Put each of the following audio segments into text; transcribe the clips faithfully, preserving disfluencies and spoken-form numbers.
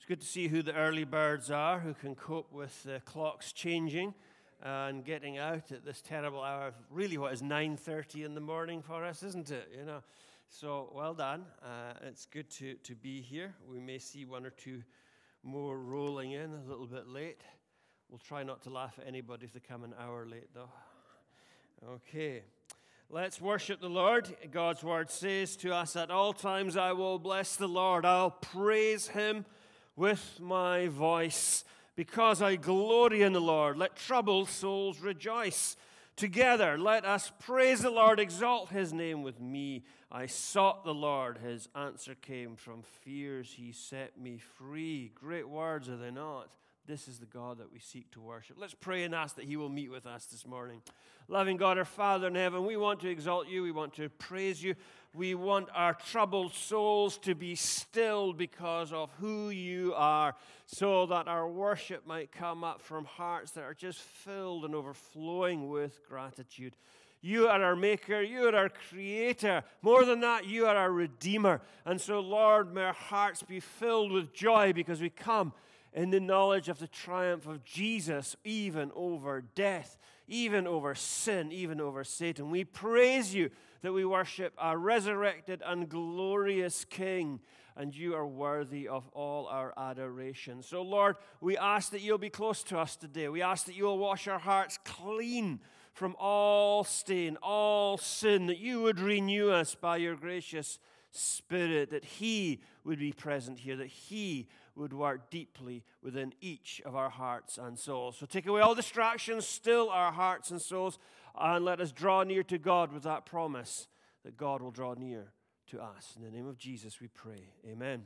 It's good to see who the early birds are, who can cope with the clocks changing and getting out at this terrible hour of really what is nine thirty in the morning for us, isn't it? You know, so well done. Uh, it's good to, to be here. We may see one or two more rolling in a little bit late. We'll try not to laugh at anybody if they come an hour late, though. Okay. Let's worship the Lord. God's word says to us, at all times I will bless the Lord. I'll praise him with my voice, because I glory in the Lord. Let troubled souls rejoice. Together, let us praise the Lord, exalt his name with me. I sought the Lord, his answer came. From fears he set me free. Great words, are they not? This is the God that we seek to worship. Let's pray and ask that he will meet with us this morning. Loving God, our Father in heaven, we want to exalt you. We want to praise you. We want our troubled souls to be stilled because of who you are, so that our worship might come up from hearts that are just filled and overflowing with gratitude. You are our maker. You are our creator. More than that, you are our redeemer. And so, Lord, may our hearts be filled with joy because we come in the knowledge of the triumph of Jesus, even over death, even over sin, even over Satan. We praise you that we worship a resurrected and glorious King, and you are worthy of all our adoration. So, Lord, we ask that you'll be close to us today. We ask that you'll wash our hearts clean from all stain, all sin, that you would renew us by your gracious Spirit, that he would be present here, that he would work deeply within each of our hearts and souls. So take away all distractions, still our hearts and souls, and let us draw near to God with that promise that God will draw near to us. In the name of Jesus we pray. Amen.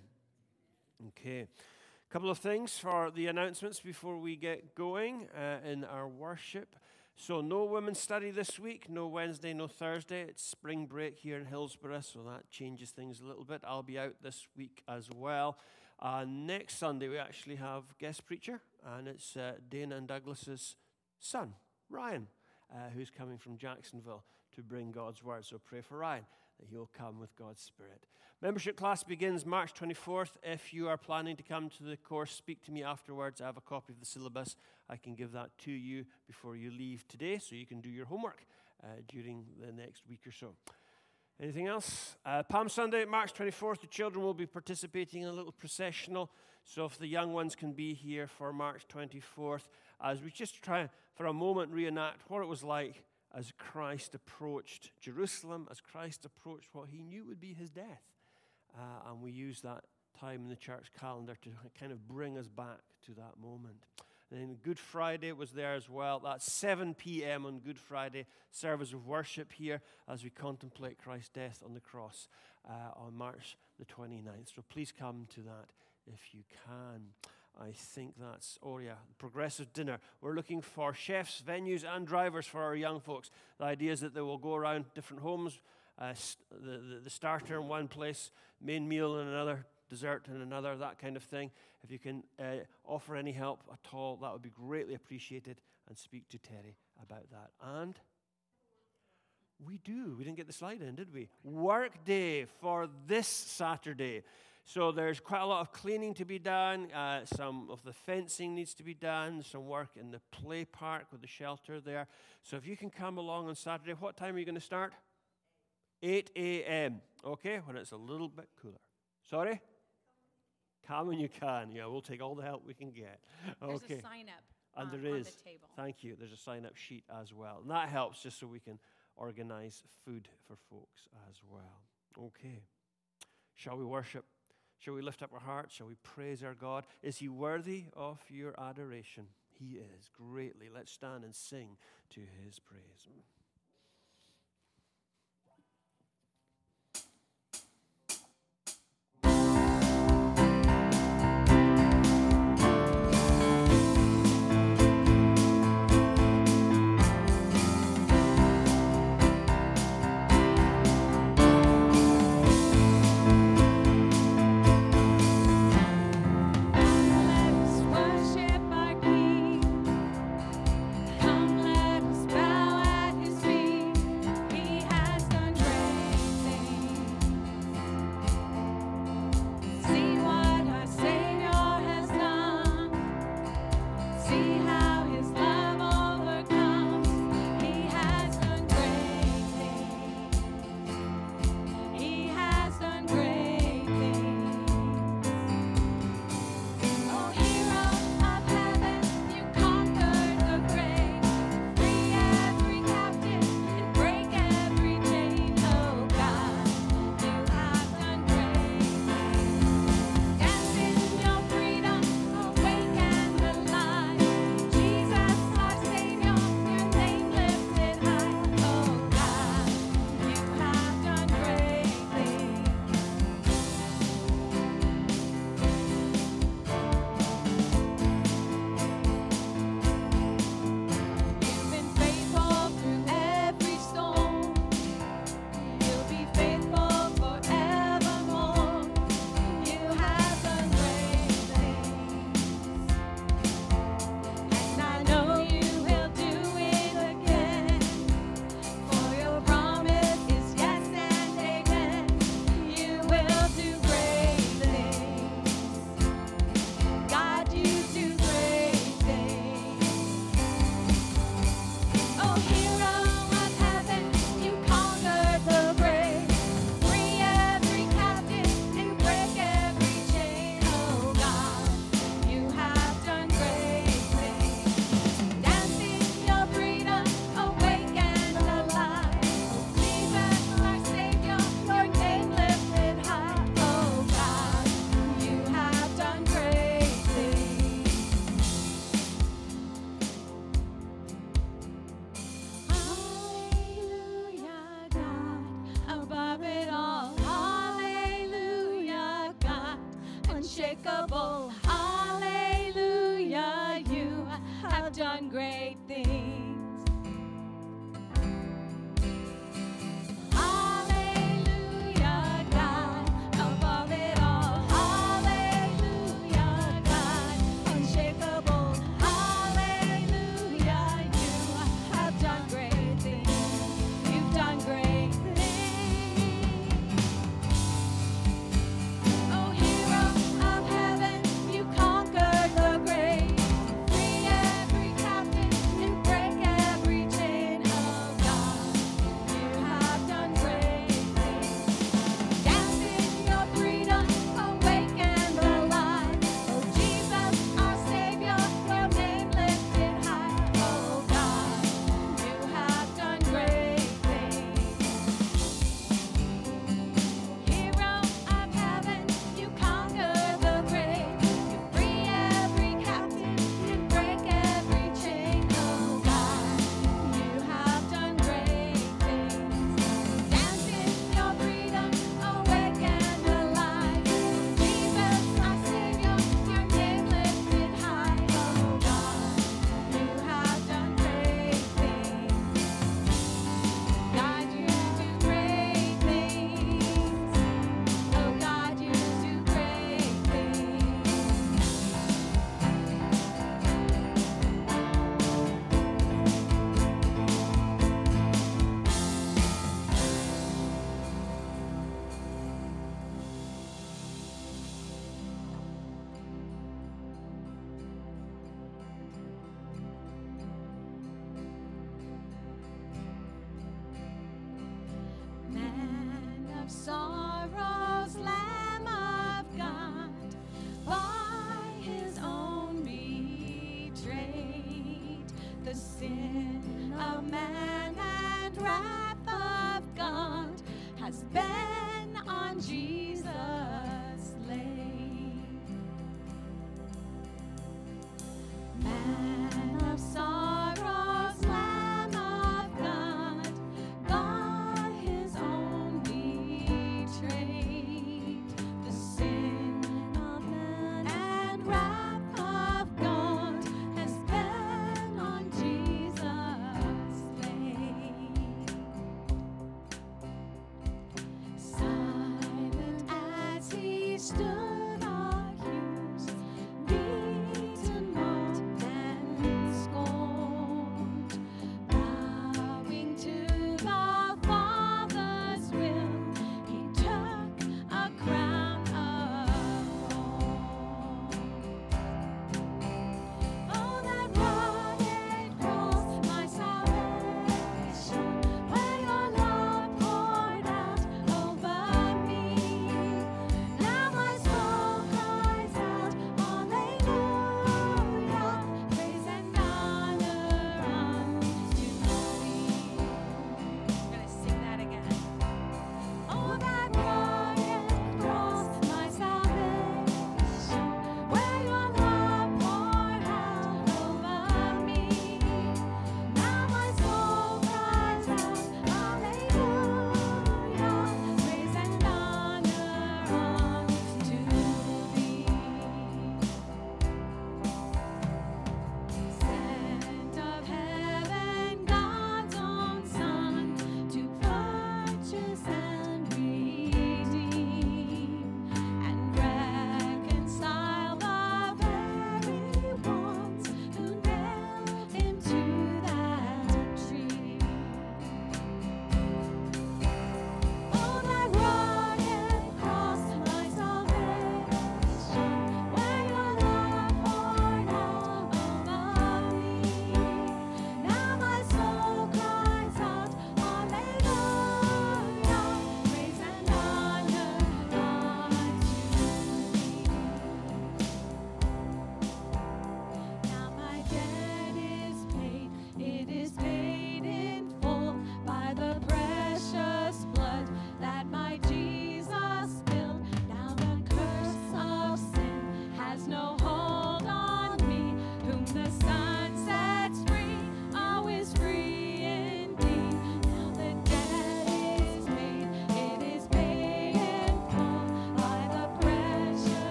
Okay. A couple of things for the announcements before we get going uh, in our worship. So no women's study this week, no Wednesday, no Thursday. It's spring break here in Hillsborough, so that changes things a little bit. I'll be out this week as well. Uh, next Sunday, we actually have guest preacher, and it's uh, Dana and Douglas's son, Ryan, uh, who's coming from Jacksonville to bring God's word. So pray for Ryan, that he'll come with God's Spirit. Membership class begins March twenty-fourth. If you are planning to come to the course, speak to me afterwards. I have a copy of the syllabus. I can give that to you before you leave today, so you can do your homework uh, during the next week or so. Anything else? Uh, Palm Sunday, March twenty-fourth, the children will be participating in a little processional. So if the young ones can be here for March twenty-fourth, as we just try for a moment reenact what it was like as Christ approached Jerusalem, as Christ approached what he knew would be his death. Uh, and we use that time in the church calendar to kind of bring us back to that moment. And then Good Friday was there as well. That's seven p.m. on Good Friday, service of worship here as we contemplate Christ's death on the cross uh, on March the twenty-ninth. So please come to that if you can. I think that's, oh yeah, progressive dinner. We're looking for chefs, venues, and drivers for our young folks. The idea is that they will go around different homes, uh, the, the, the starter in one place, main meal in another, dessert in another, that kind of thing. If you can uh, offer any help at all, that would be greatly appreciated, and speak to Terry about that. And we do. We didn't get the slide in, did we? Work day for this Saturday. So there's quite a lot of cleaning to be done. Uh, some of the fencing needs to be done. Some work in the play park with the shelter there. So if you can come along on Saturday, what time are you going to start? eight a.m. Okay, when it's a little bit cooler. Sorry? Come when you can. Yeah, we'll take all the help we can get. Okay. There's a sign up and um, there is. on the table. Thank you. There's a sign-up sheet as well. And that helps just so we can organize food for folks as well. Okay. Shall we worship? Shall we lift up our hearts? Shall we praise our God? Is he worthy of your adoration? He is greatly. Let's stand and sing to his praise. Worship our King. Come, let us bow at his great things. Sorrow's Lamb of God, by his own betrayed, the sin of man and wrath of God has been on Jesus laid. Man of sorrows, Lamb of God, by his own betrayed, the sin of man and wrath of God has been on Jesus laid.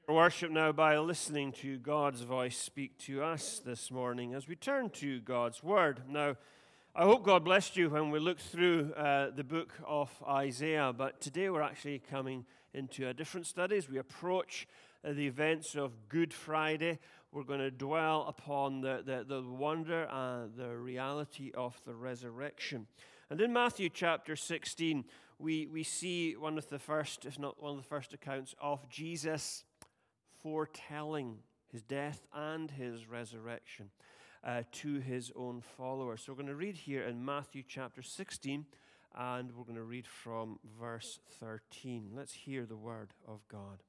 Worship now by listening to God's voice speak to us this morning as we turn to God's Word. Now, I hope God blessed you when we looked through uh, the book of Isaiah, but today we're actually coming into a different study. As we approach uh, the events of Good Friday, we're going to dwell upon the, the, the wonder and the reality of the resurrection. And in Matthew chapter sixteen, we, we see one of the first, if not one of the first accounts of Jesus foretelling his death and his resurrection uh, to his own followers. So we're going to read here in Matthew chapter sixteen, and we're going to read from verse thirteen. Let's hear the word of God.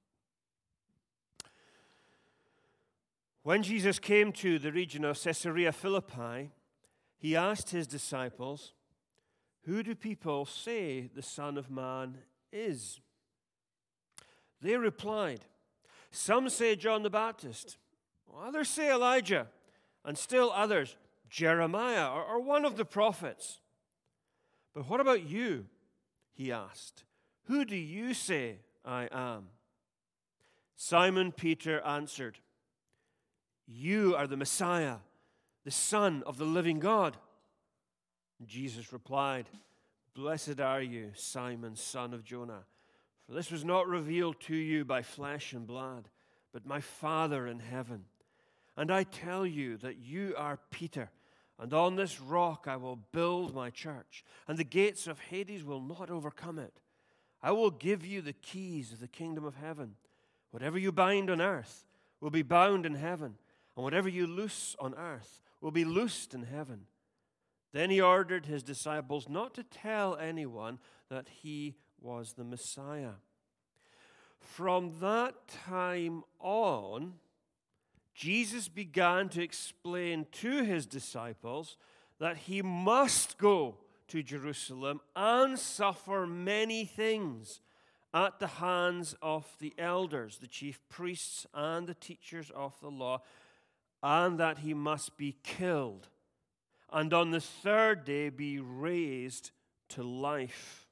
When Jesus came to the region of Caesarea Philippi, he asked his disciples, "Who do people say the Son of Man is?" They replied, "Some say John the Baptist, others say Elijah, and still others, Jeremiah, or, or one of the prophets." "But what about you?" he asked. "Who do you say I am?" Simon Peter answered, "You are the Messiah, the Son of the living God." Jesus replied, "Blessed are you, Simon, son of Jonah. For this was not revealed to you by flesh and blood, but my Father in heaven. And I tell you that you are Peter, and on this rock I will build my church, and the gates of Hades will not overcome it. I will give you the keys of the kingdom of heaven. Whatever you bind on earth will be bound in heaven, and whatever you loose on earth will be loosed in heaven." Then he ordered his disciples not to tell anyone that he was the Messiah. From that time on, Jesus began to explain to his disciples that he must go to Jerusalem and suffer many things at the hands of the elders, the chief priests, and the teachers of the law, and that he must be killed, and on the third day be raised to life.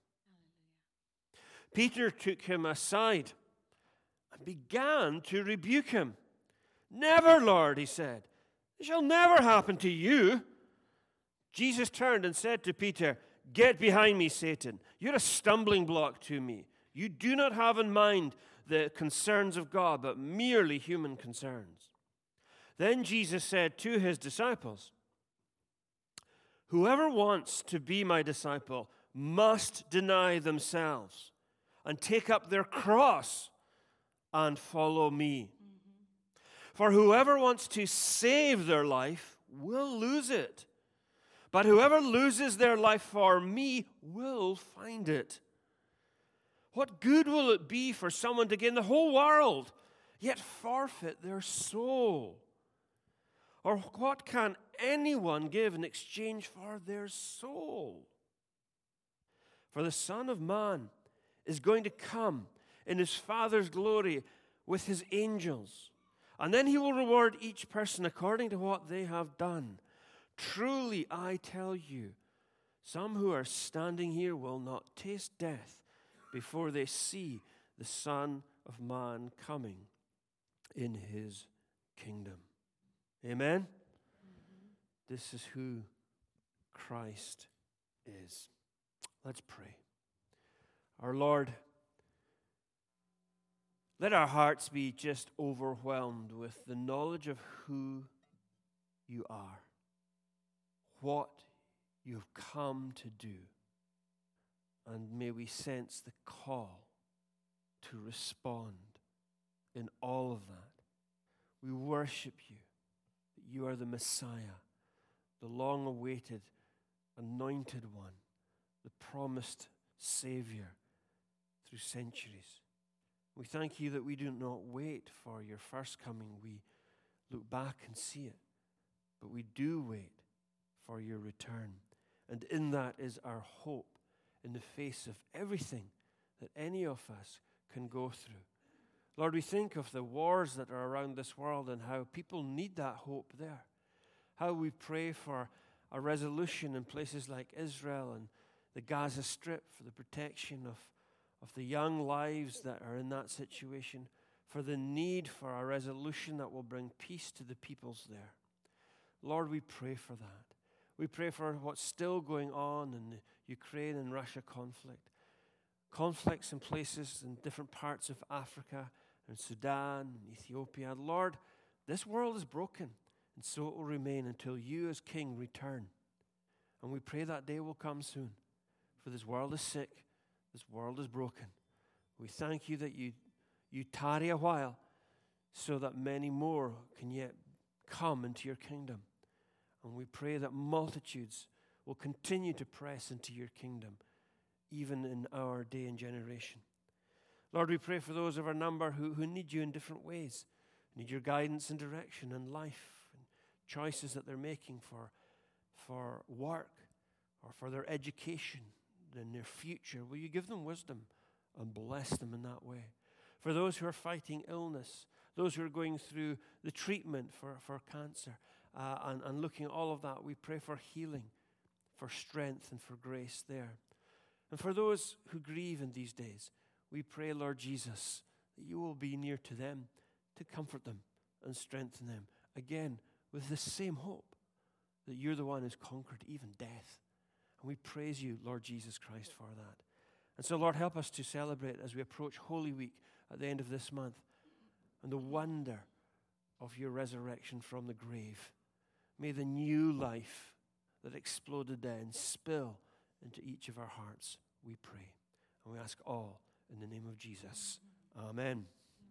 Peter took him aside and began to rebuke him. "Never, Lord," he said. "It shall never happen to you." Jesus turned and said to Peter, "Get behind me, Satan. You're a stumbling block to me. You do not have in mind the concerns of God, but merely human concerns." Then Jesus said to his disciples, "Whoever wants to be my disciple must deny themselves and take up their cross and follow me. Mm-hmm. For whoever wants to save their life will lose it. But whoever loses their life for me will find it. What good will it be for someone to gain the whole world, yet forfeit their soul? Or what can anyone give in exchange for their soul? For the Son of Man is going to come in his Father's glory with his angels, and then he will reward each person according to what they have done. Truly, I tell you, some who are standing here will not taste death before they see the Son of Man coming in his kingdom." Amen? Mm-hmm. This is who Christ is. Let's pray. Our Lord, let our hearts be just overwhelmed with the knowledge of who you are, what you have come to do, and may we sense the call to respond in all of that. We worship you. You are the Messiah, the long-awaited, anointed one, the promised Savior through centuries. We thank you that we do not wait for your first coming. We look back and see it, but we do wait for your return. And in that is our hope in the face of everything that any of us can go through. Lord, we think of the wars that are around this world and how people need that hope there. How we pray for a resolution in places like Israel and the Gaza Strip for the protection of, of the young lives that are in that situation, for the need for a resolution that will bring peace to the peoples there. Lord, we pray for that. We pray for what's still going on in the Ukraine and Russia conflict. Conflicts in places in different parts of Africa and Sudan and Ethiopia. Lord, this world is broken, and so it will remain until you as King return. And we pray that day will come soon. For this world is sick, this world is broken. We thank you that you, you tarry a while so that many more can yet come into your kingdom. And we pray that multitudes will continue to press into your kingdom, even in our day and generation. Lord, we pray for those of our number who, who need you in different ways, need your guidance and direction in life and choices that they're making for, for work or for their education and their future. Will you give them wisdom and bless them in that way? For those who are fighting illness, those who are going through the treatment for, for cancer, uh, and, and looking at all of that, we pray for healing, for strength and for grace there. And for those who grieve in these days, we pray, Lord Jesus, that you will be near to them to comfort them and strengthen them. Again, with the same hope that you're the one who's conquered even death. And we praise you, Lord Jesus Christ, for that. And so, Lord, help us to celebrate as we approach Holy Week at the end of this month and the wonder of your resurrection from the grave. May the new life that exploded then spill into each of our hearts, we pray. And we ask all in the name of Jesus. Amen.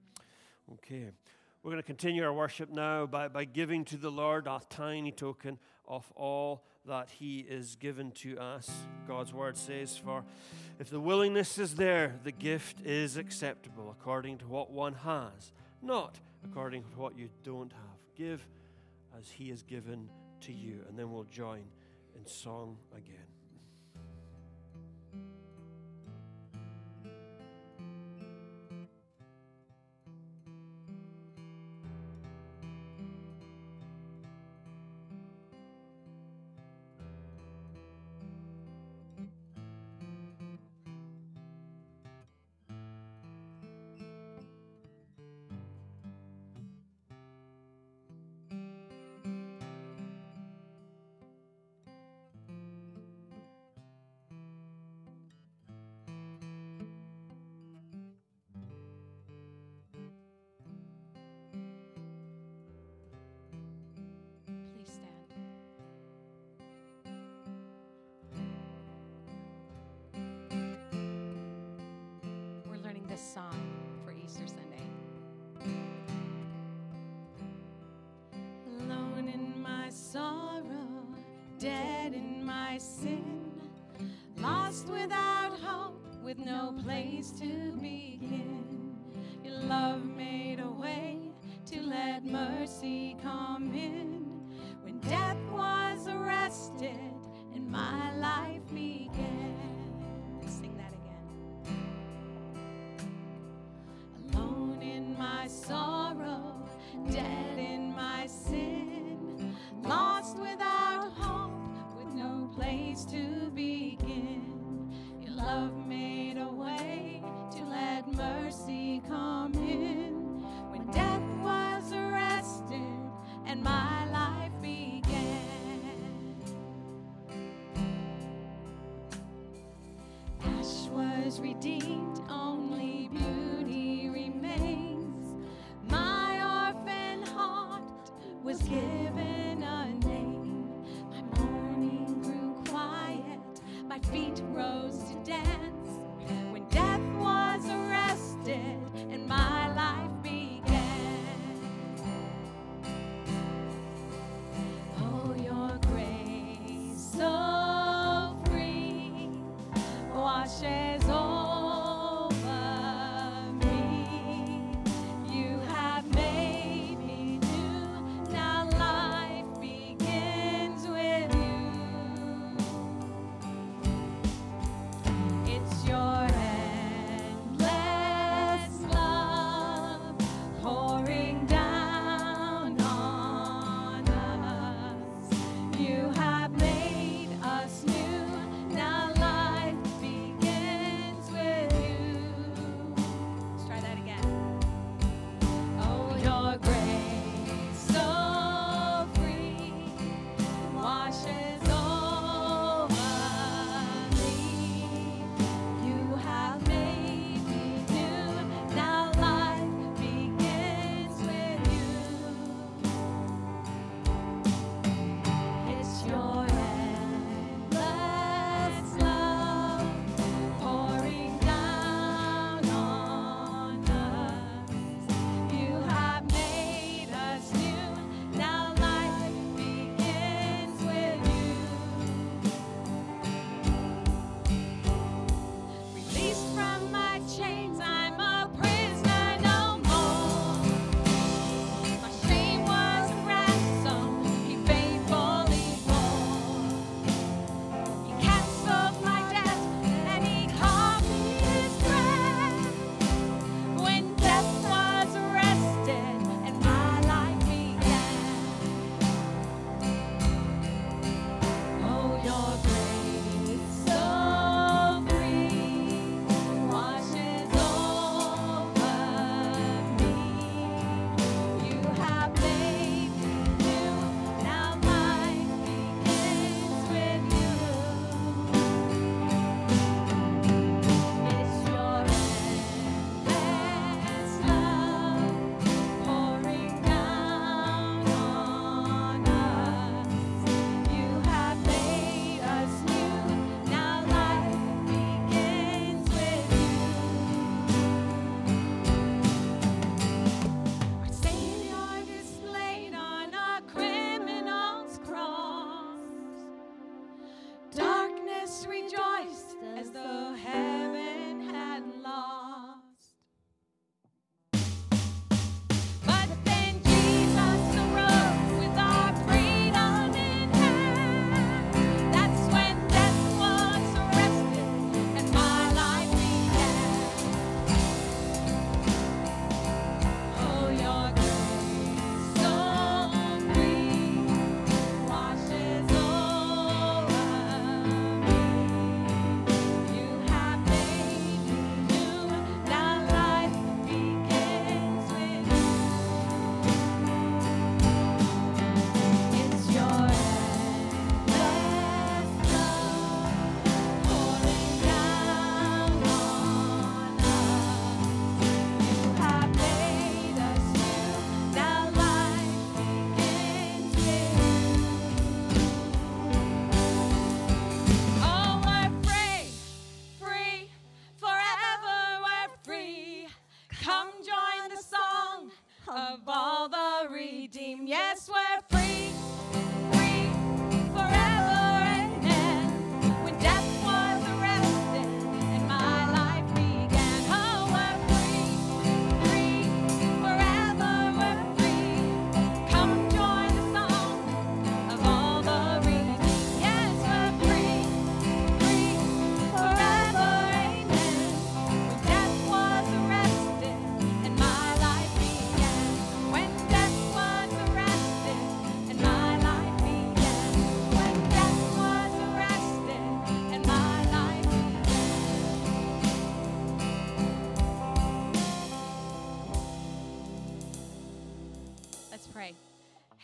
Okay. We're going to continue our worship now by, by giving to the Lord a tiny token of all that he is given to us. God's word says, for if the willingness is there, the gift is acceptable according to what one has, not according to what you don't have. Give as he has given to you. And then we'll join in song again. Song for Easter Sunday. Alone in my sorrow, dead in my sin, lost without hope, with no place to begin. Your love made a way to let mercy come in. When death was arrested and my life began. Sing that again. Sorrow, dead in my sin, lost without hope, with no place to begin. Your love made a way to let mercy come in. When death was arrested and my life began. Ash was redeemed, only beauty remains. Was given a name. My mourning grew quiet, my feet rose to dance. When death was arrested and my life began. Oh, your grace so free washes over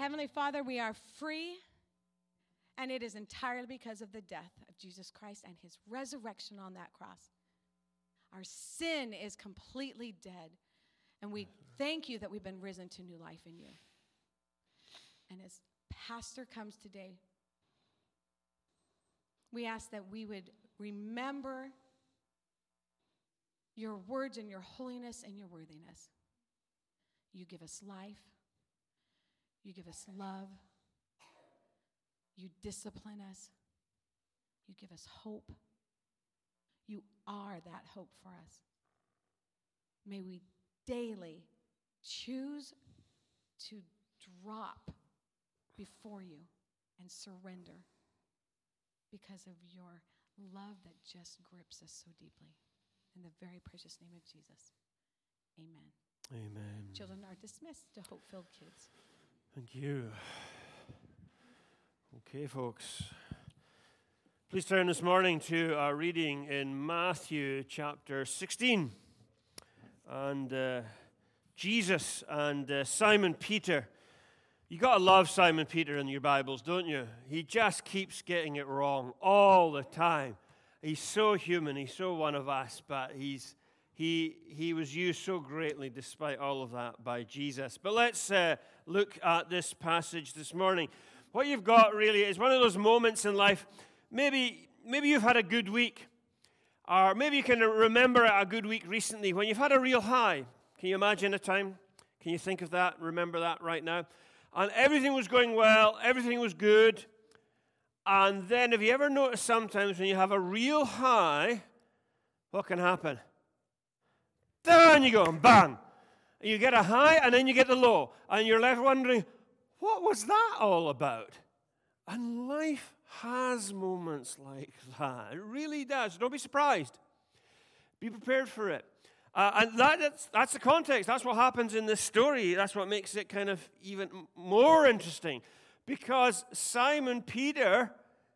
Heavenly Father, we are free, and it is entirely because of the death of Jesus Christ and his resurrection on that cross. Our sin is completely dead, and we thank you that we've been risen to new life in you. And as Pastor comes today, we ask that we would remember your words and your holiness and your worthiness. You give us life. You give us love. You discipline us. You give us hope. You are that hope for us. May we daily choose to drop before you and surrender because of your love that just grips us so deeply. In the very precious name of Jesus, amen. Amen. Children are dismissed to Hope-Filled Kids. Thank you. Okay, folks. Please turn this morning to our reading in Matthew chapter sixteen. And uh, Jesus and uh, Simon Peter. You got to love Simon Peter in your Bibles, don't you? He just keeps getting it wrong all the time. He's so human. He's so one of us, but he's he he was used so greatly despite all of that by Jesus. But let's uh, look at this passage this morning. What you've got really is one of those moments in life. Maybe maybe you've had a good week, or maybe you can remember a good week recently when you've had a real high. Can you imagine a time? Can you think of that? Remember that right now? And everything was going well. Everything was good. And then have you ever noticed sometimes when you have a real high, what can happen? Down you go, and bang. You get a high, and then you get the low. And you're left wondering, what was that all about? And life has moments like that. It really does. Don't be surprised. Be prepared for it. Uh, and that, that's, that's the context. That's what happens in this story. That's what makes it kind of even more interesting. Because Simon Peter,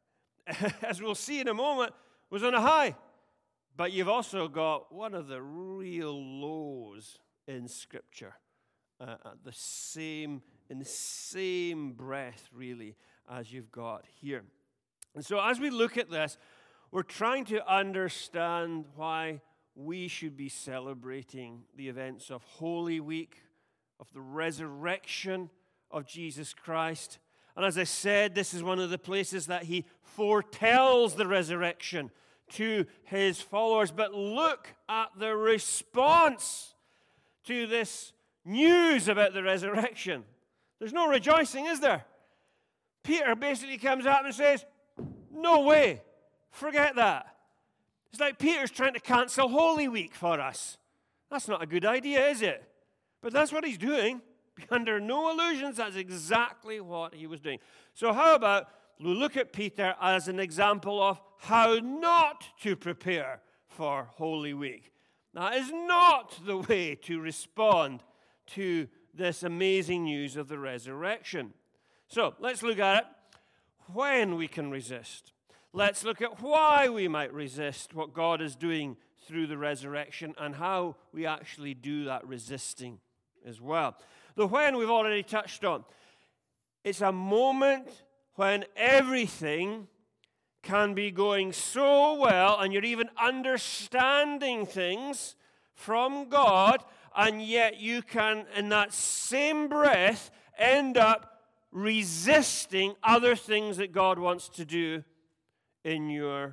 as we'll see in a moment, was on a high. But you've also got one of the real lows in Scripture. Uh, at the same, in the same breath, really, as you've got here. And so as we look at this, we're trying to understand why we should be celebrating the events of Holy Week, of the resurrection of Jesus Christ. And as I said, this is one of the places that he foretells the resurrection to his followers. But look at the response to this news about the resurrection. There's no rejoicing, is there? Peter basically comes up and says, no way, forget that. It's like Peter's trying to cancel Holy Week for us. That's not a good idea, is it? But that's what he's doing. Under no illusions, that's exactly what he was doing. So how about we look at Peter as an example of how not to prepare for Holy Week. That is not the way to respond to this amazing news of the resurrection. So let's look at it. When we can resist. Let's look at why we might resist what God is doing through the resurrection and how we actually do that resisting as well. The when we've already touched on. It's a moment when everything can be going so well and you're even understanding things from God, and yet you can, in that same breath, end up resisting other things that God wants to do in your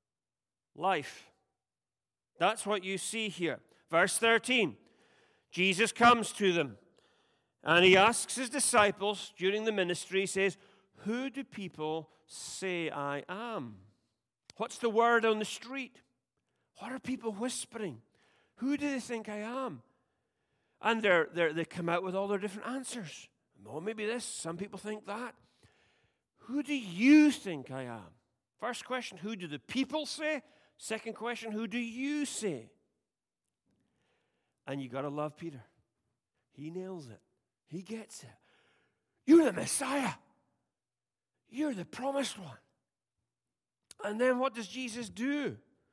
life. That's what you see here. Verse thirteen. Jesus comes to them and he asks his disciples during the ministry, he says, who do people say I am? What's the word on the street? What are people whispering? Who do they think I am? And they're, they're, they come out with all their different answers. Oh, maybe this. Some people think that. Who do you think I am? First question, who do the people say? Second question, who do you say? And you got to love Peter. He nails it. He gets it. You're the Messiah. You're the promised one. And then what does Jesus do?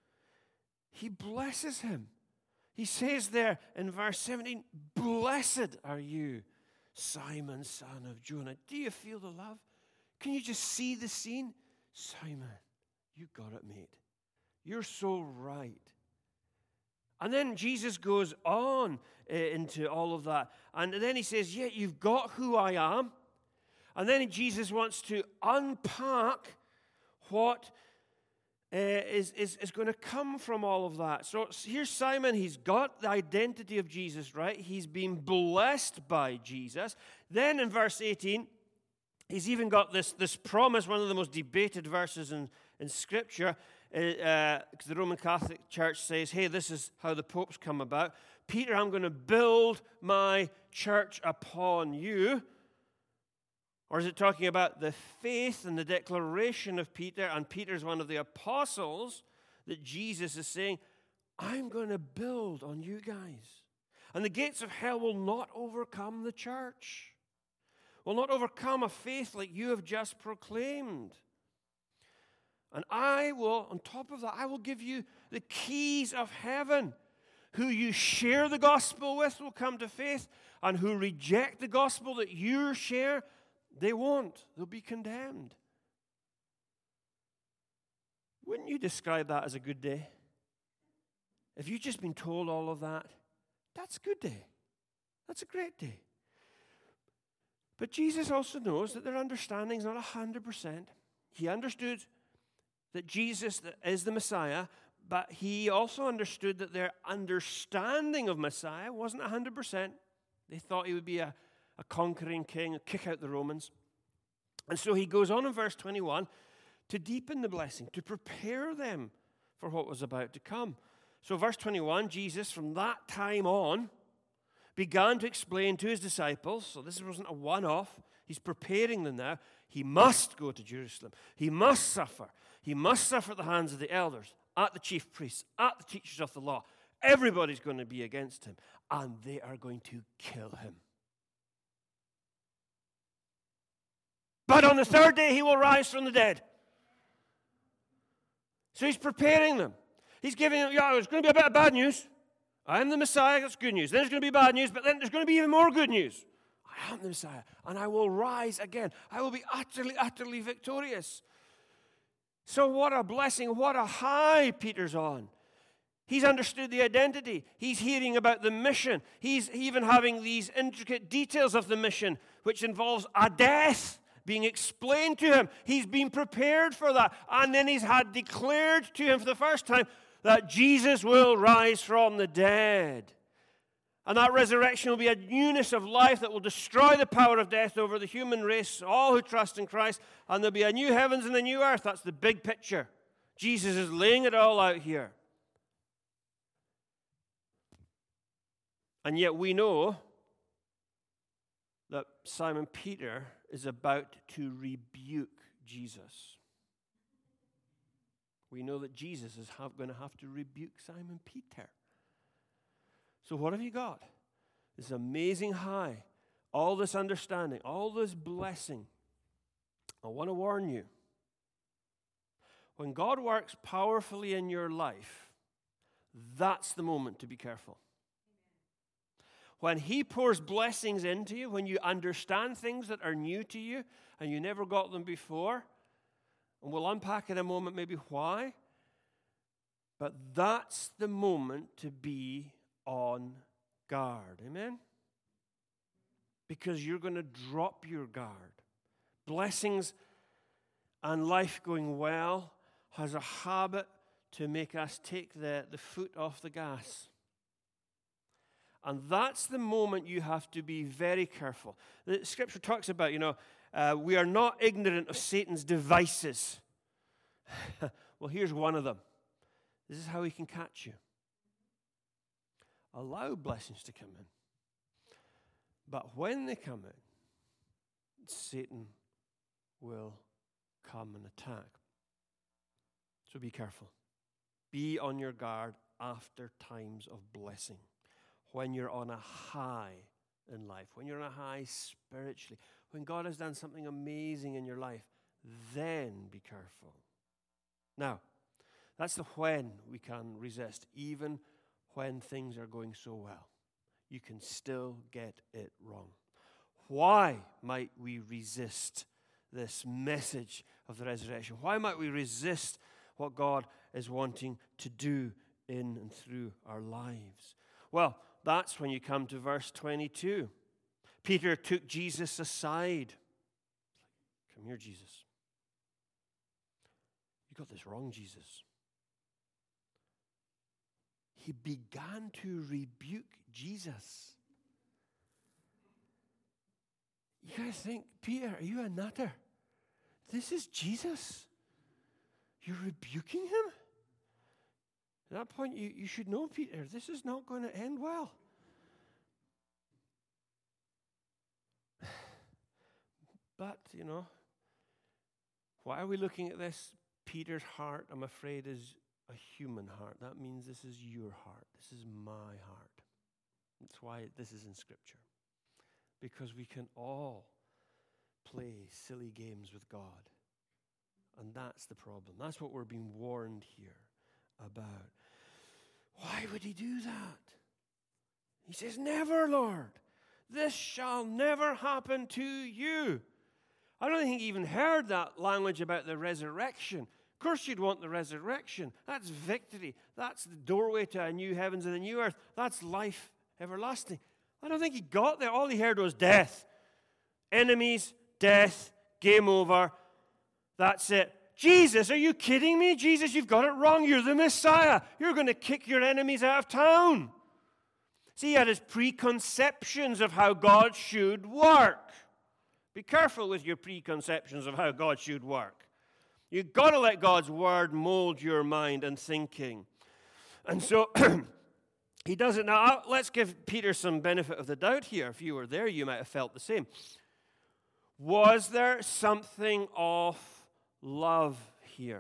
He blesses him. He says there in verse seventeen, blessed are you, Simon, son of Jonah. Do you feel the love? Can you just see the scene? Simon, you got it, mate. You're so right. And then Jesus goes on uh, into all of that. And then he says, yeah, you've got who I am. And then Jesus wants to unpack what uh, is, is, is going to come from all of that. So here's Simon. He's got the identity of Jesus, right? He's been blessed by Jesus. Then in verse eighteen, he's even got this, this promise, one of the most debated verses in, in Scripture, because uh, the Roman Catholic Church says, hey, this is how the popes come about. Peter, I'm going to build my church upon you. Or is it talking about the faith and the declaration of Peter, and Peter's one of the apostles, that Jesus is saying, I'm going to build on you guys. And the gates of hell will not overcome the church, will not overcome a faith like you have just proclaimed. And I will, on top of that, I will give you the keys of heaven. Who you share the gospel with will come to faith, and who reject the gospel that you share, they won't. They'll be condemned. Wouldn't you describe that as a good day? If you've just been told all of that, that's a good day. That's a great day. But Jesus also knows that their understanding is not one hundred percent. He understood that Jesus is the Messiah, but he also understood that their understanding of Messiah wasn't one hundred percent. They thought he would be a a conquering king, kick out the Romans. And so he goes on in verse twenty-one to deepen the blessing, to prepare them for what was about to come. So verse twenty-one, Jesus from that time on began to explain to his disciples, so this wasn't a one-off, he's preparing them now. He must go to Jerusalem. He must suffer. He must suffer at the hands of the elders, at the chief priests, at the teachers of the law. Everybody's going to be against him, and they are going to kill him. But on the third day, he will rise from the dead. So he's preparing them. He's giving them, yeah, there's going to be a bit of bad news. I am the Messiah, that's good news. Then there's going to be bad news, but then there's going to be even more good news. I am the Messiah, and I will rise again. I will be utterly, utterly victorious. So what a blessing, what a high Peter's on. He's understood the identity. He's hearing about the mission. He's even having these intricate details of the mission, which involves a death being explained to him. He's been prepared for that. And then he's had declared to him for the first time that Jesus will rise from the dead. And that resurrection will be a newness of life that will destroy the power of death over the human race, all who trust in Christ. And there'll be a new heavens and a new earth. That's the big picture. Jesus is laying it all out here. And yet we know that Simon Peter is about to rebuke Jesus. We know that Jesus is have, going to have to rebuke Simon Peter. So what have you got? This amazing high, all this understanding, all this blessing. I want to warn you. When God works powerfully in your life, that's the moment to be careful. When he pours blessings into you, when you understand things that are new to you and you never got them before, and we'll unpack in a moment maybe why, but that's the moment to be on guard. Amen? Because you're going to drop your guard. Blessings and life going well has a habit to make us take the, the foot off the gas. And that's the moment you have to be very careful. The scripture talks about, you know, uh, we are not ignorant of Satan's devices. Well, here's one of them. This is how he can catch you. Allow blessings to come in. But when they come in, Satan will come and attack. So be careful. Be on your guard after times of blessing. When you're on a high in life, when you're on a high spiritually, when God has done something amazing in your life, then be careful. Now, that's the when we can resist, even when things are going so well. You can still get it wrong. Why might we resist this message of the resurrection? Why might we resist what God is wanting to do in and through our lives? Well, that's when you come to verse twenty-two. Peter took Jesus aside. Come here, Jesus. You got this wrong, Jesus. He began to rebuke Jesus. You guys think, Peter, are you a nutter? This is Jesus. You're rebuking him? At that point, you, you should know, Peter, this is not going to end well. But, you know, why are we looking at this? Peter's heart, I'm afraid, is a human heart. That means this is your heart. This is my heart. That's why this is in Scripture. Because we can all play silly games with God. And that's the problem. That's what we're being warned here about. Why would he do that? He says, never, Lord. This shall never happen to you. I don't think he even heard that language about the resurrection. Of course you'd want the resurrection. That's victory. That's the doorway to a new heavens and a new earth. That's life everlasting. I don't think he got there. All he heard was death. Enemies, death, game over. That's it. Jesus, are you kidding me? Jesus, you've got it wrong. You're the Messiah. You're going to kick your enemies out of town. See, he had his preconceptions of how God should work. Be careful with your preconceptions of how God should work. You've got to let God's word mold your mind and thinking. And so he does it. Now, let's give Peter some benefit of the doubt here. If you were there, you might have felt the same. Was there something of love here?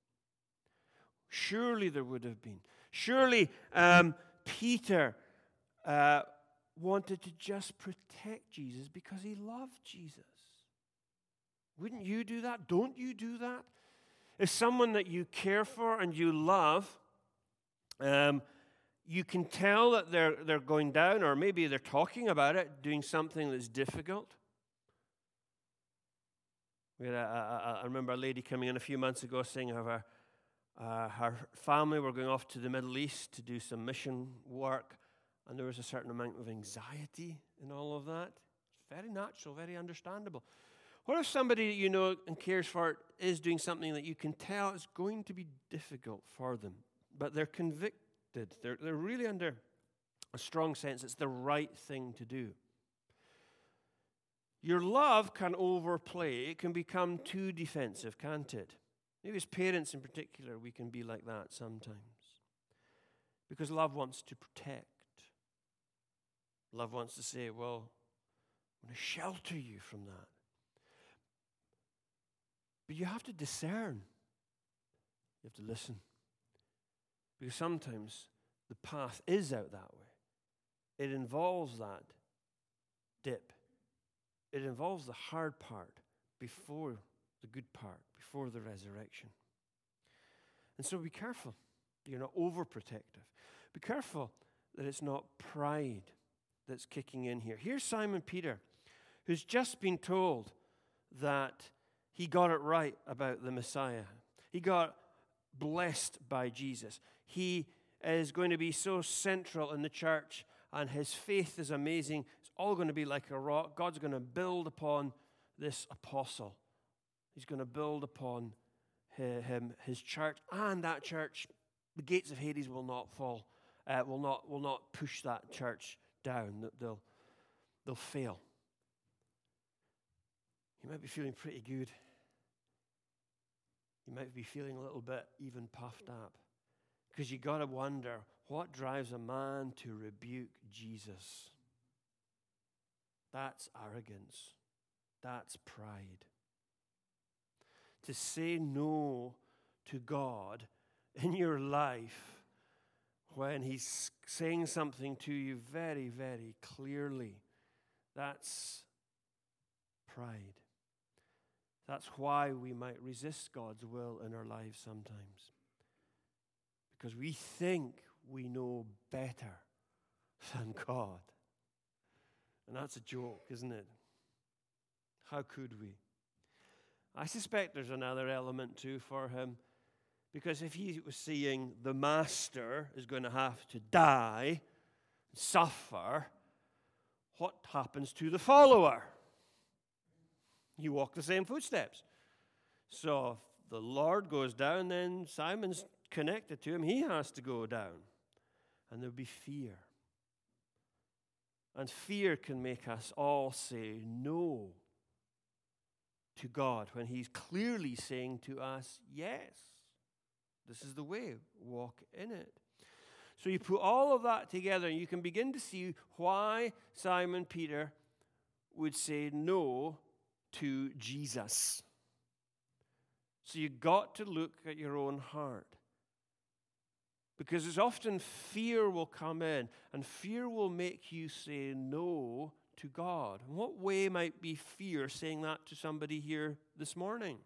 Surely there would have been. Surely um, Peter uh, wanted to just protect Jesus because he loved Jesus. Wouldn't you do that? Don't you do that? If someone that you care for and you love, um, you can tell that they're, they're going down, or maybe they're talking about it, doing something that's difficult. We had a, a, a, I remember a lady coming in a few months ago saying how her, uh, her family were going off to the Middle East to do some mission work, and there was a certain amount of anxiety in all of that. It's very natural, very understandable. What if somebody that you know and cares for is doing something that you can tell is going to be difficult for them, but they're convicted. They're, they're really under a strong sense it's the right thing to do. Your love can overplay. It can become too defensive, can't it? Maybe as parents in particular, we can be like that sometimes. Because love wants to protect. Love wants to say, well, I'm going to shelter you from that. But you have to discern. You have to listen. Because sometimes the path is out that way. It involves that dip. It involves the hard part before the good part, before the resurrection. And so be careful. You're not overprotective. Be careful that it's not pride that's kicking in here. Here's Simon Peter, who's just been told that he got it right about the Messiah. He got blessed by Jesus. He is going to be so central in the church, and his faith is amazing. It's all going to be like a rock. God's going to build upon this apostle. He's going to build upon him, his church, and that church, the gates of Hades will not fall, uh, will not will not push that church down. They'll they'll fail. You might be feeling pretty good. You might be feeling a little bit even puffed up. Because you got to wonder, what drives a man to rebuke Jesus? That's arrogance. That's pride. To say no to God in your life when he's saying something to you very, very clearly, that's pride. That's why we might resist God's will in our lives sometimes. Because we think we know better than God. And that's a joke, isn't it? How could we? I suspect there's another element too for him, because if he was seeing the master is going to have to die, suffer, what happens to the follower? You walk the same footsteps. So if the Lord goes down, then Simon's connected to him. He has to go down. And there'll be fear. And fear can make us all say no to God when he's clearly saying to us, yes, this is the way, walk in it. So you put all of that together and you can begin to see why Simon Peter would say no to Jesus. So you've got to look at your own heart. Because it's often fear will come in, and fear will make you say no to God. In what way might be fear saying that to somebody here this morning?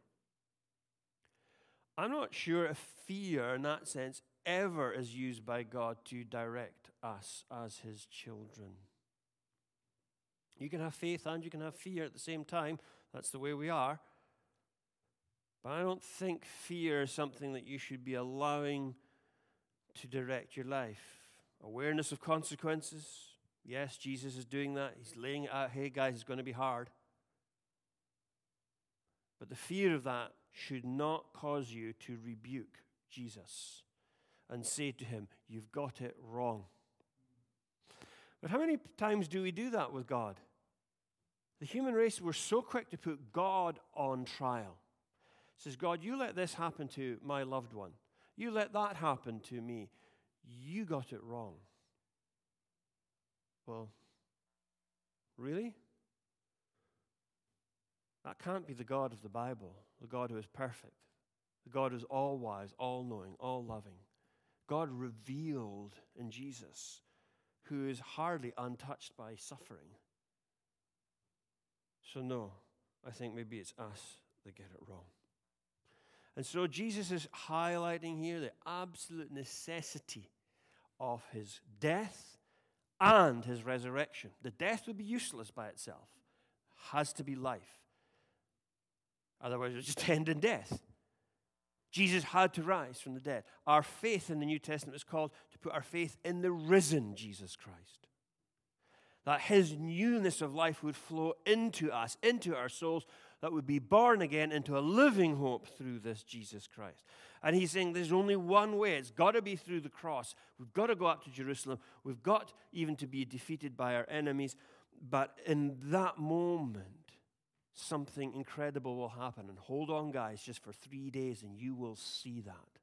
I'm not sure if fear, in that sense, ever is used by God to direct us as his children. You can have faith and you can have fear at the same time. That's the way we are. But I don't think fear is something that you should be allowing to direct your life. Awareness of consequences. Yes, Jesus is doing that. He's laying it out. Hey, guys, it's going to be hard. But the fear of that should not cause you to rebuke Jesus and say to him, you've got it wrong. But how many times do we do that with God? The human race, we're so quick to put God on trial. It says, God, you let this happen to my loved one. You let that happen to me. You got it wrong. Well, really? That can't be the God of the Bible, the God who is perfect, the God who is all-wise, all-knowing, all-loving. God revealed in Jesus, who is hardly untouched by suffering. So no, I think maybe it's us that get it wrong. And so Jesus is highlighting here the absolute necessity of his death and his resurrection. The death would be useless by itself. It has to be life. Otherwise, it would just end in death. Jesus had to rise from the dead. Our faith in the New Testament is called to put our faith in the risen Jesus Christ. That his newness of life would flow into us, into our souls, that would be born again into a living hope through this Jesus Christ. And he's saying there's only one way. It's got to be through the cross. We've got to go up to Jerusalem. We've got even to be defeated by our enemies. But in that moment, something incredible will happen. And hold on, guys, just for three days, and you will see that.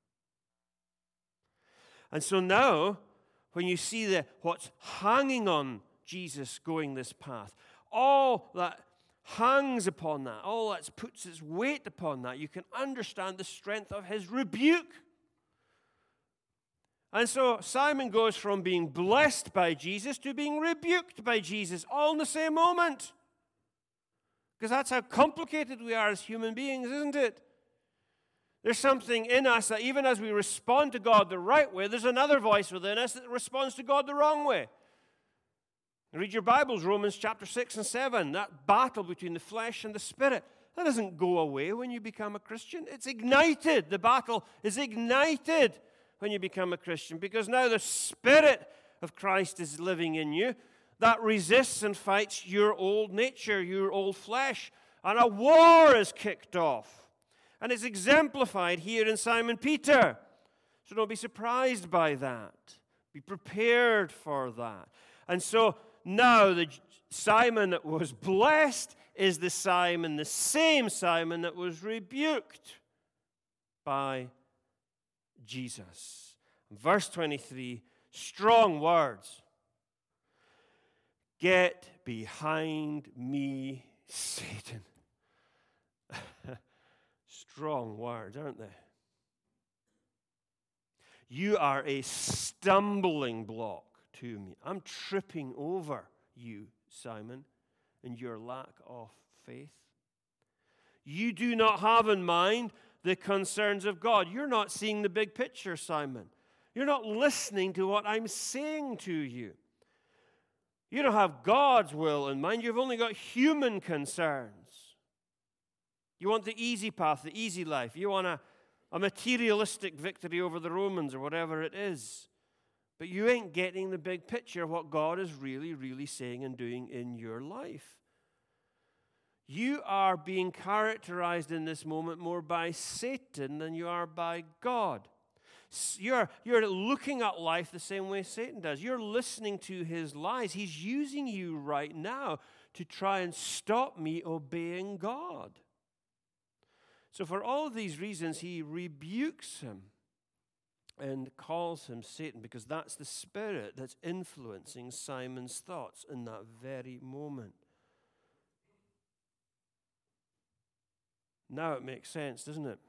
And so now, when you see the, what's hanging on Jesus going this path, all that hangs upon that, all that puts its weight upon that, you can understand the strength of his rebuke. And so Simon goes from being blessed by Jesus to being rebuked by Jesus, all in the same moment. Because that's how complicated we are as human beings, isn't it? There's something in us that even as we respond to God the right way, there's another voice within us that responds to God the wrong way. Read your Bibles, Romans chapter six and seven, that battle between the flesh and the spirit. That doesn't go away when you become a Christian. It's ignited. The battle is ignited when you become a Christian, because now the Spirit of Christ is living in you that resists and fights your old nature, your old flesh. And a war is kicked off. And it's exemplified here in Simon Peter. So don't be surprised by that. Be prepared for that. And so now the Simon that was blessed is the Simon, the same Simon that was rebuked by Jesus. Verse twenty-three, strong words. Get behind me, Satan. Strong words, aren't they? You are a stumbling block to me. I'm tripping over you, Simon, in your lack of faith. You do not have in mind the concerns of God. You're not seeing the big picture, Simon. You're not listening to what I'm saying to you. You don't have God's will in mind. You've only got human concerns. You want the easy path, the easy life. You want a, a materialistic victory over the Romans or whatever it is. But you ain't getting the big picture of what God is really, really saying and doing in your life. You are being characterized in this moment more by Satan than you are by God. You're, you're looking at life the same way Satan does. You're listening to his lies. He's using you right now to try and stop me obeying God. So for all of these reasons, he rebukes him and calls him Satan, because that's the spirit that's influencing Simon's thoughts in that very moment. Now it makes sense, doesn't it?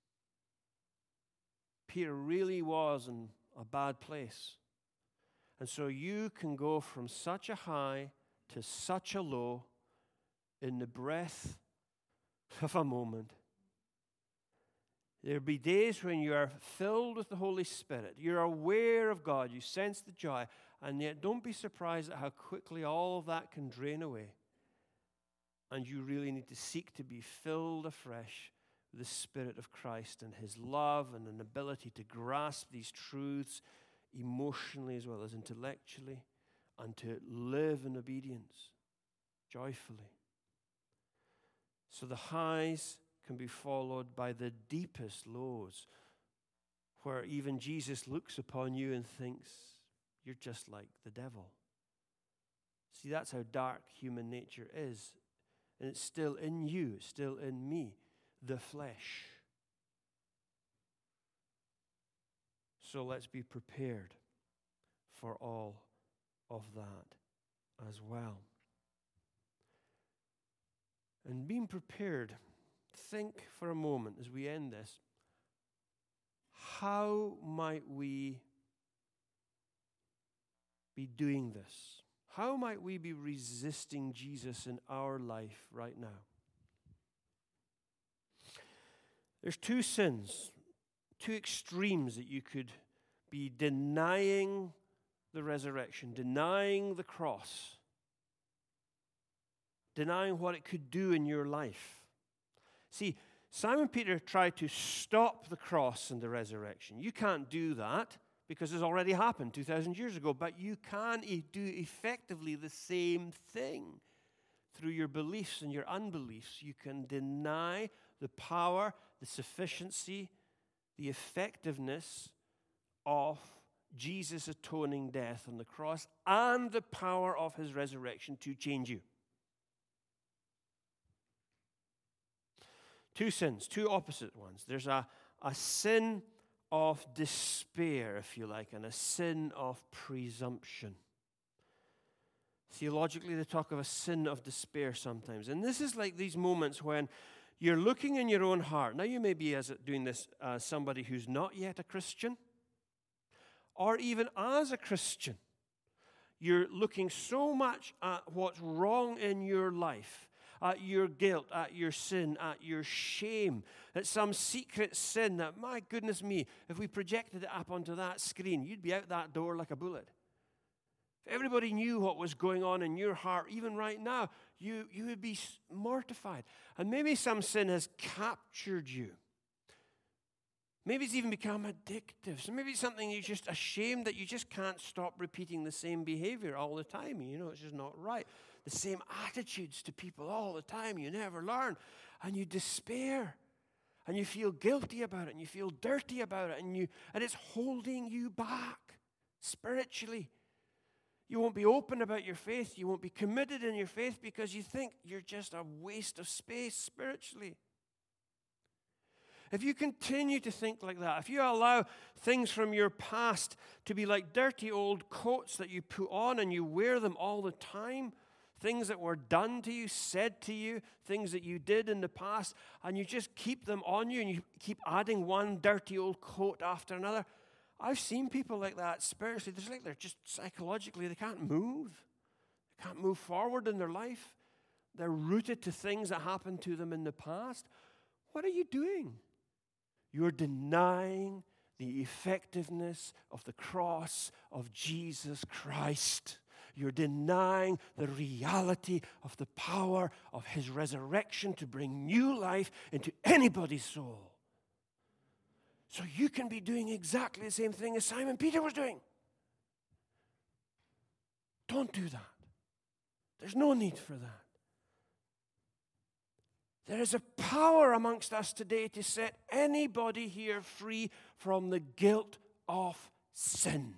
Peter really was in a bad place. And so you can go from such a high to such a low in the breath of a moment. There'll be days when you are filled with the Holy Spirit. You're aware of God. You sense the joy. And yet don't be surprised at how quickly all of that can drain away. And you really need to seek to be filled afresh with the Spirit of Christ and his love and an ability to grasp these truths emotionally as well as intellectually, and to live in obedience joyfully. So the highs can be followed by the deepest lows, where even Jesus looks upon you and thinks, you're just like the devil. See, that's how dark human nature is. And it's still in you, it's still in me, the flesh. So let's be prepared for all of that as well. And being prepared, think for a moment as we end this, how might we be doing this? How might we be resisting Jesus in our life right now? There's two sins, two extremes that you could be denying the resurrection, denying the cross, denying what it could do in your life. See, Simon Peter tried to stop the cross and the resurrection. You can't do that because it's already happened two thousand years ago, but you can do effectively the same thing through your beliefs and your unbeliefs. You can deny the power, the sufficiency, the effectiveness of Jesus' atoning death on the cross and the power of his resurrection to change you. Two sins, two opposite ones. There's a, a sin of despair, if you like, and a sin of presumption. Theologically, they talk of a sin of despair sometimes. And this is like these moments when you're looking in your own heart. Now, you may be as doing this as somebody who's not yet a Christian, or even as a Christian. You're looking so much at what's wrong in your life, at your guilt, at your sin, at your shame, at some secret sin that, my goodness me, if we projected it up onto that screen, you'd be out that door like a bullet. If everybody knew what was going on in your heart, even right now, you, you would be mortified. And maybe some sin has captured you. Maybe it's even become addictive. So maybe it's something you're just ashamed that you just can't stop repeating the same behavior all the time. You know, it's just not right. The same attitudes to people all the time. You never learn. And you despair. And you feel guilty about it. And you feel dirty about it. And, you, and it's holding you back spiritually. You won't be open about your faith. You won't be committed in your faith because you think you're just a waste of space spiritually. If you continue to think like that, if you allow things from your past to be like dirty old coats that you put on and you wear them all the time, things that were done to you, said to you, things that you did in the past, and you just keep them on you and you keep adding one dirty old coat after another. I've seen people like that spiritually. There's like they're just psychologically, they can't move. They can't move forward in their life. They're rooted to things that happened to them in the past. What are you doing? You're denying the effectiveness of the cross of Jesus Christ. you're denying the reality of the power of his resurrection to bring new life into anybody's soul. So you can be doing exactly the same thing as Simon Peter was doing. Don't do that. There's no need for that. There is a power amongst us today to set anybody here free from the guilt of sin.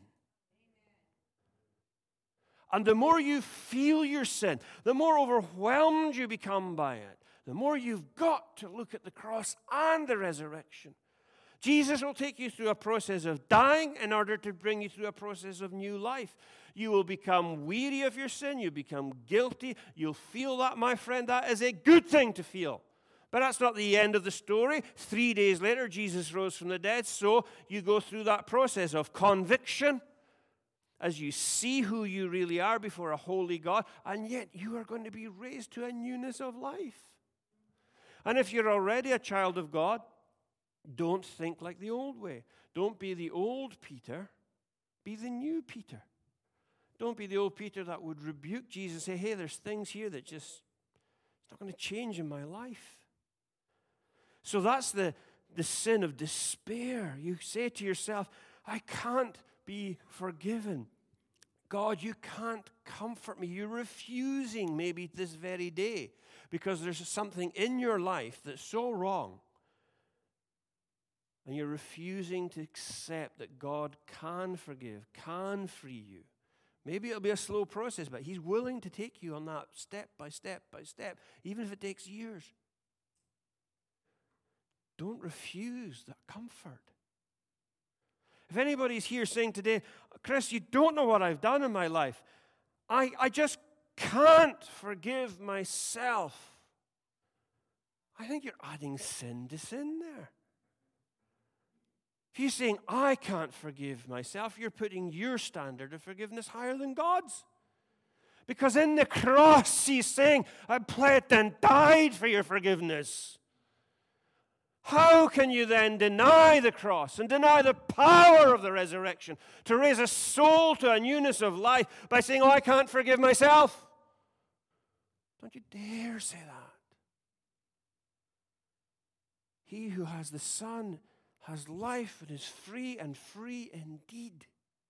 And the more you feel your sin, the more overwhelmed you become by it, the more you've got to look at the cross and the resurrection. Jesus will take you through a process of dying in order to bring you through a process of new life. You will become weary of your sin. You'll become guilty. You'll feel that, my friend. That is a good thing to feel. But that's not the end of the story. Three days later, Jesus rose from the dead. So you go through that process of conviction as you see who you really are before a holy God. And yet you are going to be raised to a newness of life. And if you're already a child of God, don't think like the old way. Don't be the old Peter. Be the new Peter. Don't be the old Peter that would rebuke Jesus and say, hey, there's things here that just, it's not going to change in my life. So that's the, the sin of despair. You say to yourself, I can't be forgiven. God, you can't comfort me. You're refusing maybe this very day because there's something in your life that's so wrong. And you're refusing to accept that God can forgive, can free you. Maybe it'll be a slow process, but he's willing to take you on that step by step by step, even if it takes years. Don't refuse that comfort. If anybody's here saying today, Chris, you don't know what I've done in my life. I, I just can't forgive myself. I think you're adding sin to sin there. If you're saying, I can't forgive myself, you're putting your standard of forgiveness higher than God's. Because in the cross, he's saying, I bled and died for your forgiveness. How can you then deny the cross and deny the power of the resurrection to raise a soul to a newness of life by saying, oh, I can't forgive myself? Don't you dare say that. He who has the Son has life and is free and free indeed.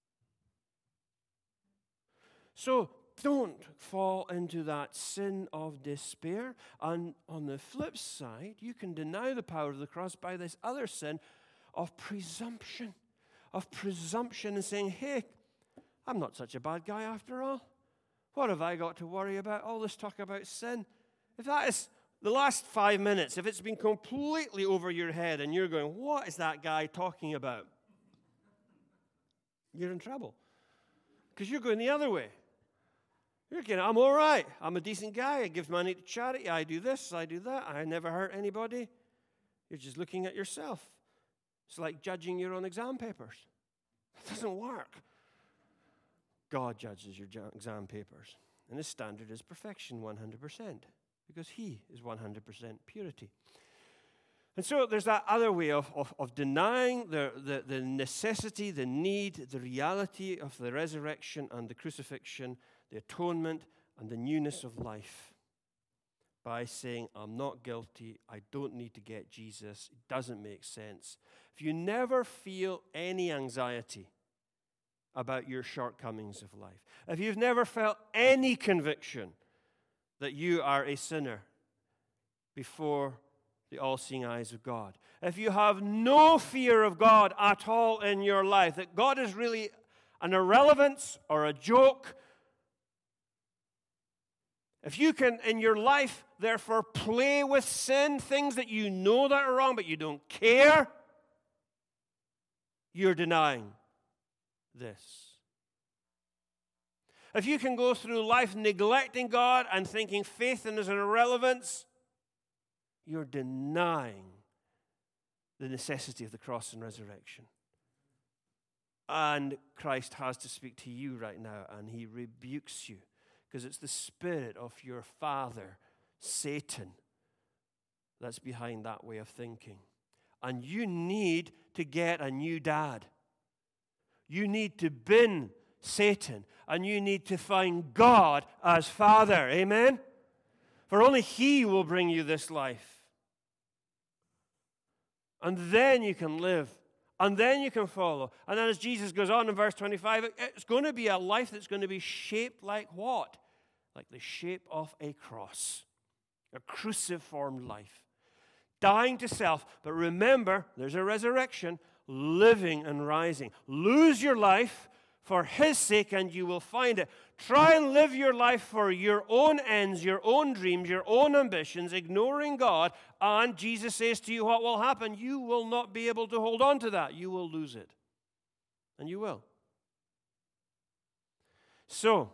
So don't fall into that sin of despair. And on the flip side, you can deny the power of the cross by this other sin of presumption. Of presumption and saying, hey, I'm not such a bad guy after all. What have I got to worry about? All this talk about sin. If that is the last five minutes, if it's been completely over your head and you're going, what is that guy talking about? You're in trouble. Because you're going the other way. You're going, I'm all right. I'm a decent guy. I give money to charity. I do this. I do that. I never hurt anybody. You're just looking at yourself. It's like judging your own exam papers. It doesn't work. God judges your exam papers. And his standard is perfection, one hundred percent. Because he is one hundred percent purity. And so there's that other way of, of, of denying the, the, the necessity, the need, the reality of the resurrection and the crucifixion, the atonement and the newness of life by saying, I'm not guilty, I don't need to get Jesus, it doesn't make sense. If you never feel any anxiety about your shortcomings of life, if you've never felt any conviction that you are a sinner before the all-seeing eyes of God. If you have no fear of God at all in your life, that God is really an irrelevance or a joke, if you can, in your life, therefore, play with sin, things that you know that are wrong, but you don't care, you're denying this. If you can go through life neglecting God and thinking faith in is an irrelevance, you're denying the necessity of the cross and resurrection. And Christ has to speak to you right now, and he rebukes you, because it's the spirit of your father, Satan, that's behind that way of thinking. And you need to get a new dad. You need to bin Satan, and you need to find God as Father. Amen? For only He will bring you this life. And then you can live. And then you can follow. And then as Jesus goes on in verse twenty-five, it's going to be a life that's going to be shaped like what? Like the shape of a cross. A cruciform life. Dying to self. But remember, there's a resurrection. Living and rising. Lose your life for His sake and you will find it. Try and live your life for your own ends, your own dreams, your own ambitions, ignoring God, and Jesus says to you what will happen. You will not be able to hold on to that. You will lose it. And you will. So,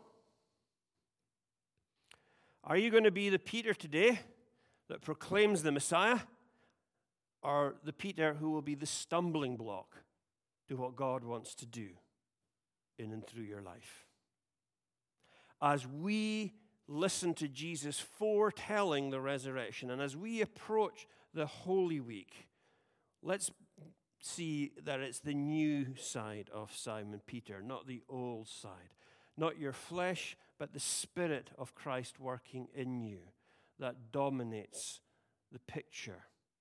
are you going to be the Peter today that proclaims the Messiah, or the Peter who will be the stumbling block to what God wants to do in and through your life? As we listen to Jesus foretelling the resurrection, and as we approach the Holy Week, let's see that it's the new side of Simon Peter, not the old side. Not your flesh, but the Spirit of Christ working in you that dominates the picture.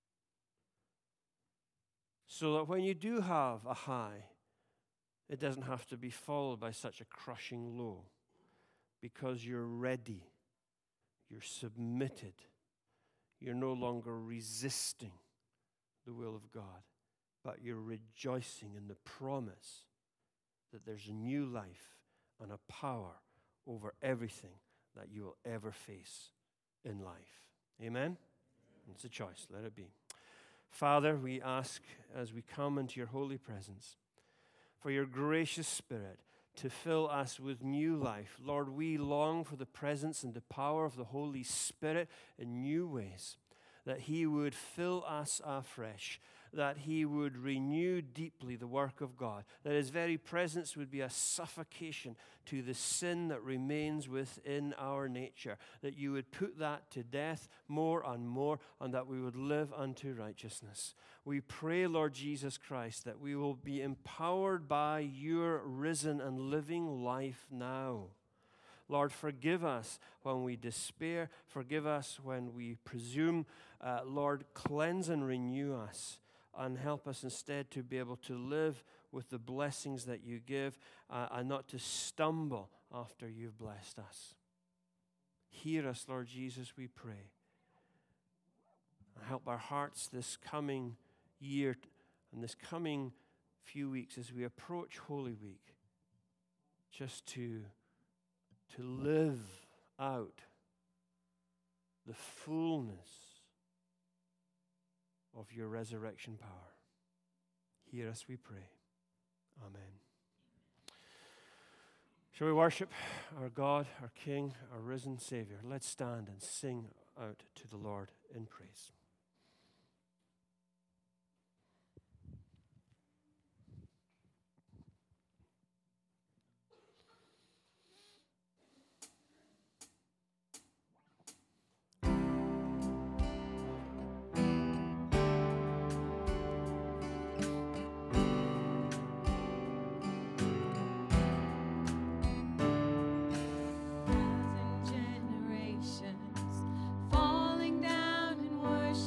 So that when you do have a high, it doesn't have to be followed by such a crushing low, because you're ready, you're submitted, you're no longer resisting the will of God, but you're rejoicing in the promise that there's a new life and a power over everything that you will ever face in life. Amen? It's a choice. Let it be. Father, we ask as we come into your holy presence for your gracious Spirit to fill us with new life. Lord, we long for the presence and the power of the Holy Spirit in new ways, that He would fill us afresh, that He would renew deeply the work of God, that His very presence would be a suffocation to the sin that remains within our nature, that you would put that to death more and more, and that we would live unto righteousness. We pray, Lord Jesus Christ, that we will be empowered by your risen and living life now. Lord, forgive us when we despair. Forgive us when we presume. Uh, Lord, cleanse and renew us, and help us instead to be able to live with the blessings that you give, uh, and not to stumble after you've blessed us. Hear us, Lord Jesus, we pray. Help our hearts this coming year and this coming few weeks as we approach Holy Week, just to, to live out the fullness of your resurrection power. Hear us, we pray. Amen. Shall we worship our God, our King, our risen Savior? Let's stand and sing out to the Lord in praise. Falling down in worship.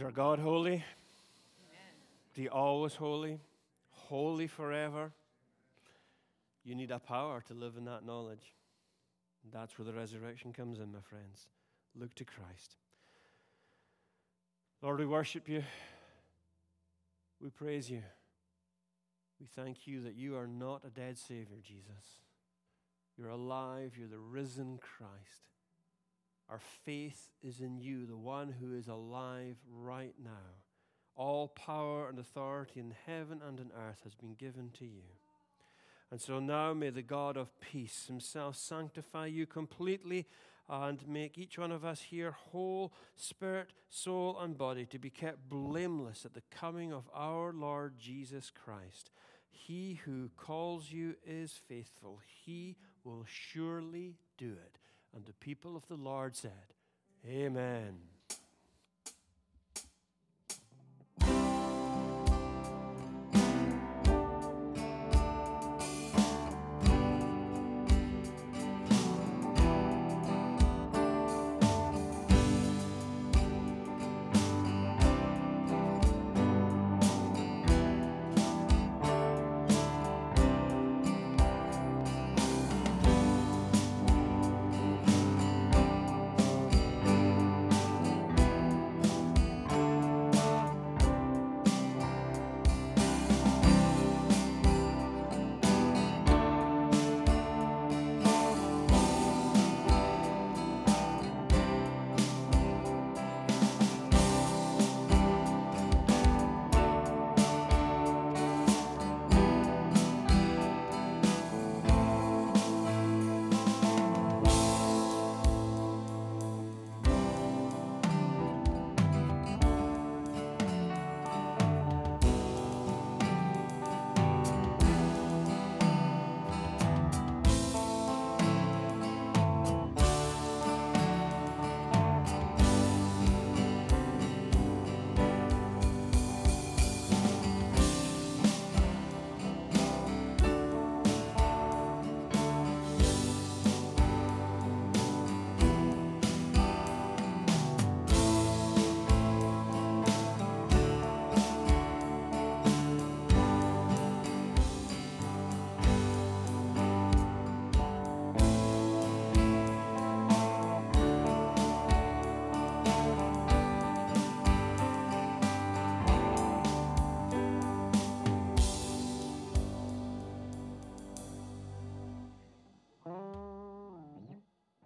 our God holy? Amen. Is He always holy? Holy forever? You need a power to live in that knowledge. And that's where the resurrection comes in, my friends. Look to Christ. Lord, we worship you. We praise you. We thank you that you are not a dead Savior, Jesus. You're alive. You're the risen Christ. Our faith is in you, the one who is alive right now. All power and authority in heaven and on earth has been given to you. And so now may the God of peace himself sanctify you completely and make each one of us here whole, spirit, soul, and body, to be kept blameless at the coming of our Lord Jesus Christ. He who calls you is faithful. He will surely do it. And the people of the Lord said, Amen.